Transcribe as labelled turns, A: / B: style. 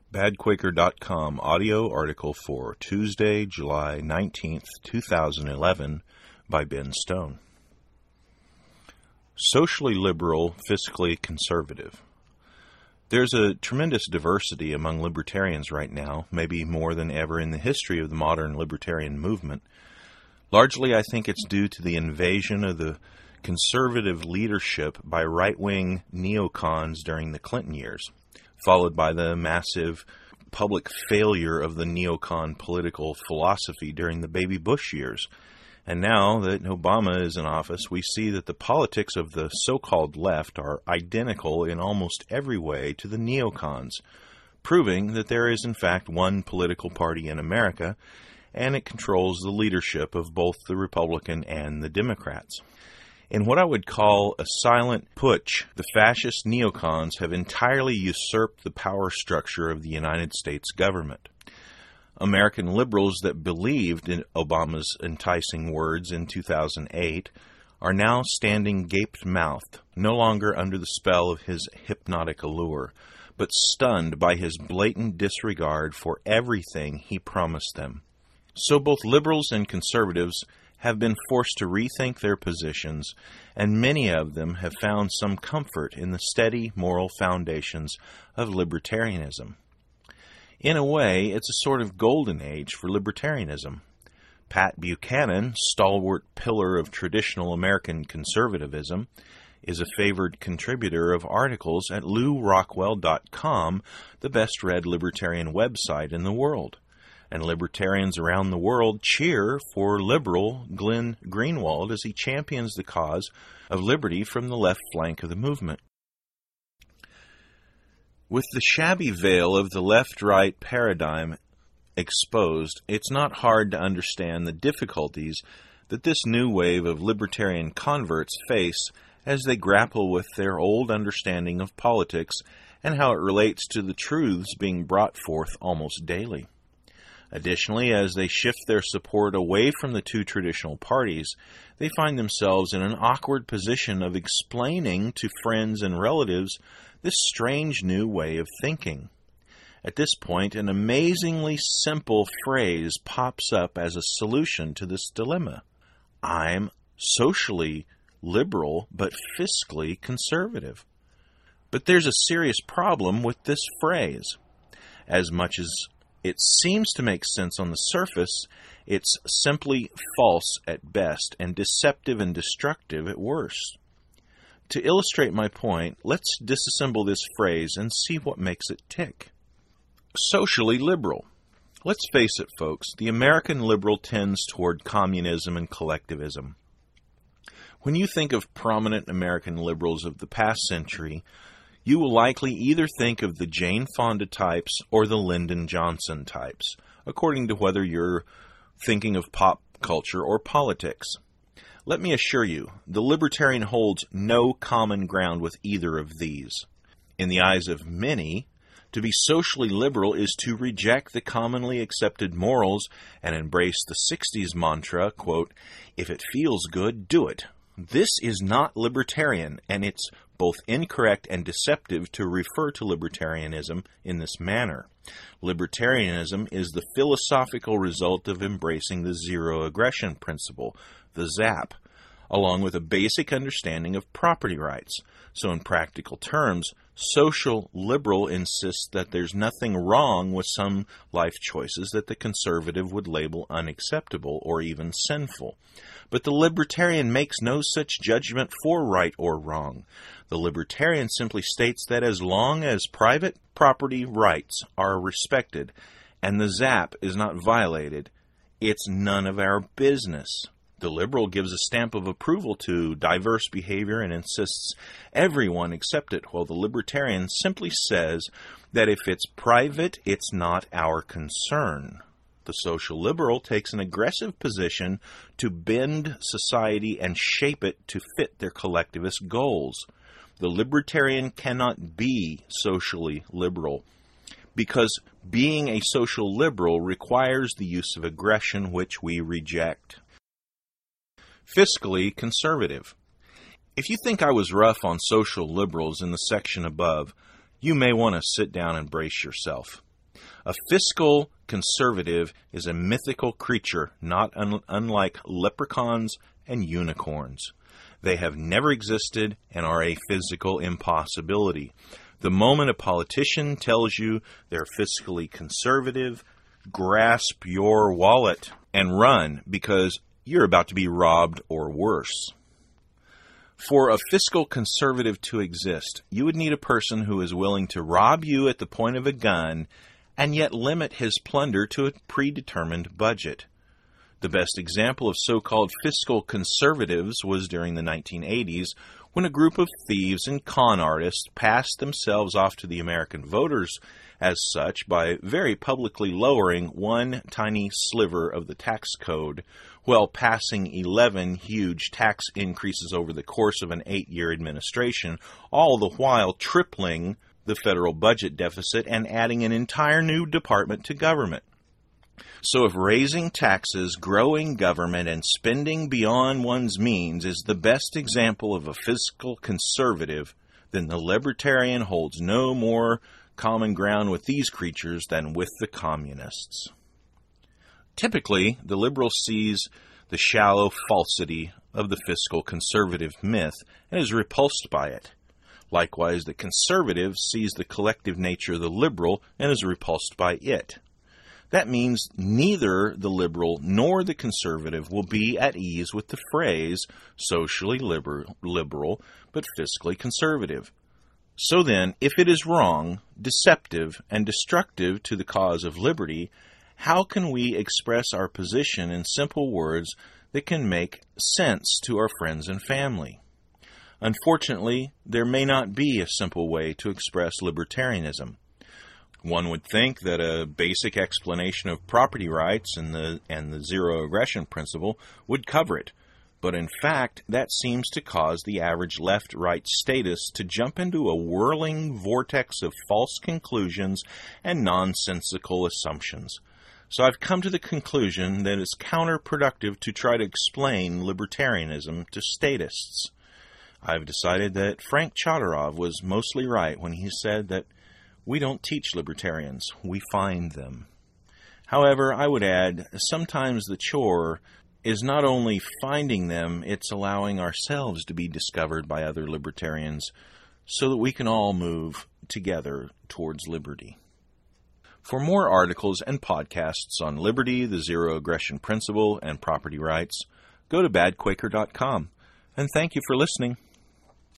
A: BadQuaker.com audio article for Tuesday, July 19th, 2011 by Ben Stone. Socially liberal, fiscally conservative. There's a tremendous diversity among libertarians right now, maybe more than ever in the history of the modern libertarian movement. Largely, I think it's due to the invasion of the conservative leadership by right-wing neocons during the Clinton years, followed by the massive public failure of the neocon political philosophy during the baby Bush years. And now that Obama is in office, we see that the politics of the so-called left are identical in almost every way to the neocons, proving that there is in fact one political party in America, and it controls the leadership of both the Republican and the Democrats. In what I would call a silent putsch, the fascist neocons have entirely usurped the power structure of the United States government. American liberals that believed in Obama's enticing words in 2008 are now standing gape-mouthed, no longer under the spell of his hypnotic allure, but stunned by his blatant disregard for everything he promised them. So both liberals and conservatives have been forced to rethink their positions, and many of them have found some comfort in the steady moral foundations of libertarianism. In a way, it's a sort of golden age for libertarianism. Pat Buchanan, stalwart pillar of traditional American conservatism, is a favored contributor of articles at LewRockwell.com, the best-read libertarian website in the world. And libertarians around the world cheer for liberal Glenn Greenwald as he champions the cause of liberty from the left flank of the movement. With the shabby veil of the left-right paradigm exposed, it's not hard to understand the difficulties that this new wave of libertarian converts face as they grapple with their old understanding of politics and how it relates to the truths being brought forth almost daily. Additionally, as they shift their support away from the two traditional parties, they find themselves in an awkward position of explaining to friends and relatives this strange new way of thinking. At this point, an amazingly simple phrase pops up as a solution to this dilemma. I'm socially liberal, but fiscally conservative. But there's a serious problem with this phrase. As much as it seems to make sense on the surface, it's simply false at best and deceptive and destructive at worst. To illustrate my point, let's disassemble this phrase and see what makes it tick. Socially liberal. Let's face it, folks, the American liberal tends toward communism and collectivism. When you think of prominent American liberals of the past century, you will likely either think of the Jane Fonda types or the Lyndon Johnson types, according to whether you're thinking of pop culture or politics. Let me assure you, the libertarian holds no common ground with either of these. In the eyes of many, to be socially liberal is to reject the commonly accepted morals and embrace the 60s mantra, quote, "If it feels good, do it." This is not libertarian, and it's both incorrect and deceptive to refer to libertarianism in this manner. Libertarianism is the philosophical result of embracing the zero aggression principle, the ZAP, along with a basic understanding of property rights. So in practical terms, social liberal insists that there's nothing wrong with some life choices that the conservative would label unacceptable or even sinful. But the libertarian makes no such judgment for right or wrong. The libertarian simply states that as long as private property rights are respected and the ZAP is not violated, it's none of our business. The liberal gives a stamp of approval to diverse behavior and insists everyone accept it, while the libertarian simply says that if it's private, it's not our concern. The social liberal takes an aggressive position to bend society and shape it to fit their collectivist goals. The libertarian cannot be socially liberal because being a social liberal requires the use of aggression, which we reject. Fiscally conservative. If you think I was rough on social liberals in the section above, you may want to sit down and brace yourself. A fiscal conservative is a mythical creature, not unlike leprechauns and unicorns. They have never existed and are a physical impossibility. The moment a politician tells you they're fiscally conservative, grasp your wallet and run, because you're about to be robbed or worse. For a fiscal conservative to exist, you would need a person who is willing to rob you at the point of a gun and yet limit his plunder to a predetermined budget. The best example of so-called fiscal conservatives was during the 1980s, when a group of thieves and con artists passed themselves off to the American voters as such by very publicly lowering one tiny sliver of the tax code, while passing 11 huge tax increases over the course of an 8-year administration, all the while tripling the federal budget deficit and adding an entire new department to government. So if raising taxes, growing government, and spending beyond one's means is the best example of a fiscal conservative, then the libertarian holds no more common ground with these creatures than with the communists. Typically, the liberal sees the shallow falsity of the fiscal conservative myth and is repulsed by it. Likewise, the conservative sees the collective nature of the liberal and is repulsed by it. That means neither the liberal nor the conservative will be at ease with the phrase socially liberal but fiscally conservative. So then, if it is wrong, deceptive, and destructive to the cause of liberty, how can we express our position in simple words that can make sense to our friends and family? Unfortunately, there may not be a simple way to express libertarianism. One would think that a basic explanation of property rights and the zero aggression principle would cover it, but in fact, that seems to cause the average left-right statist to jump into a whirling vortex of false conclusions and nonsensical assumptions. So I've come to the conclusion that it's counterproductive to try to explain libertarianism to statists. I've decided that Frank Chodorov was mostly right when he said that we don't teach libertarians, we find them. However, I would add, sometimes the chore is not only finding them, it's allowing ourselves to be discovered by other libertarians so that we can all move together towards liberty. For more articles and podcasts on liberty, the zero aggression principle, and property rights, go to badquaker.com. And thank you for listening.